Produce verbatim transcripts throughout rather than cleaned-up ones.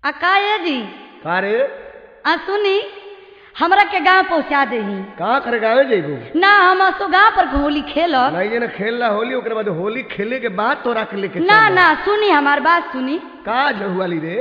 अकाये जी का रे आ सुनी हमरा के गांव पहुंचा देही कहाँ करे गावे जेबू ना हम असो गांव पर होली खेलब नहीं जना खेलना होली ओकरे बाद होली खेले के बाद तोरा के लेके ना चल। ना सुनी हमार बात सुनी का जहुआली रे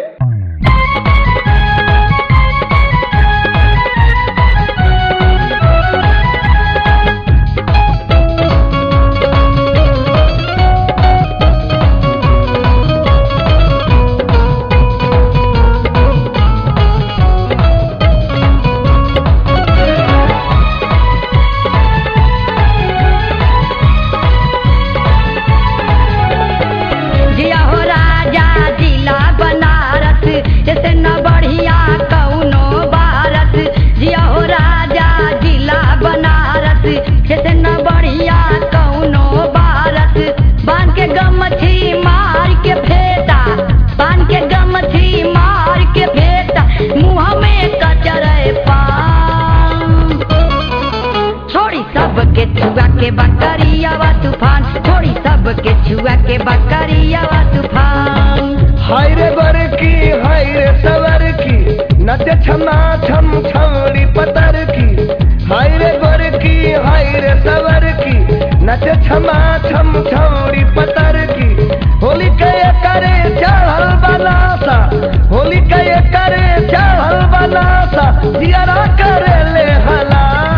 के बकरियावा तूफान छोड़ी सब के छुआ के बकरियावा तूफान हाय रे बर की हाय रे सवर की नच छमा छम छौड़ी पतर की हाय रे बर की हाय रे सवर की नच छमा छम छौड़ी पतर की होली के करे चढ़ल बनासा होली के करे चढ़ल बनासा जियारा करे ले हला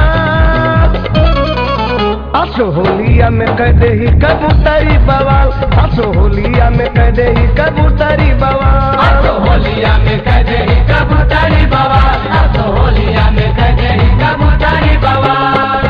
हसो होलिया में कह दे ही कबूतरी बवाल हसो होलिया में कह दे ही कबूतरी बवाल हसो होलिया में कह दे ही कबूतरी बवाल हसो होलिया में कह दे ही कबूतरी बवाल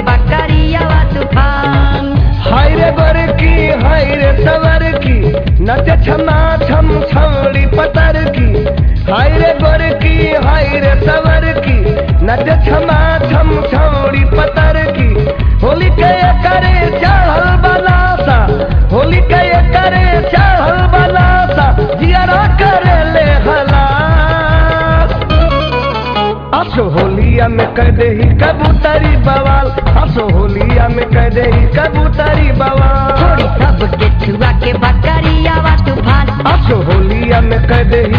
बकरियावा तूफान। हाय रे गोरकी हाय रे सवर की नचे छमा छम छौड़ी पतर की। हाय रे गोरकी हाय रे सवर की नचे छमा छम छौड़ी पतर की। होली के करे चढ़ल बनासा होली के करे चढ़ल बनासा जियारा करे ले हलास। असो होलिया में कह दे ही कबूतरी बवाल असो होलिया में कह दे ही कबूतरी बवाल। छोड़ी सबके छुआ के बकरियावा तूफान। असो होलिया में कह दे ही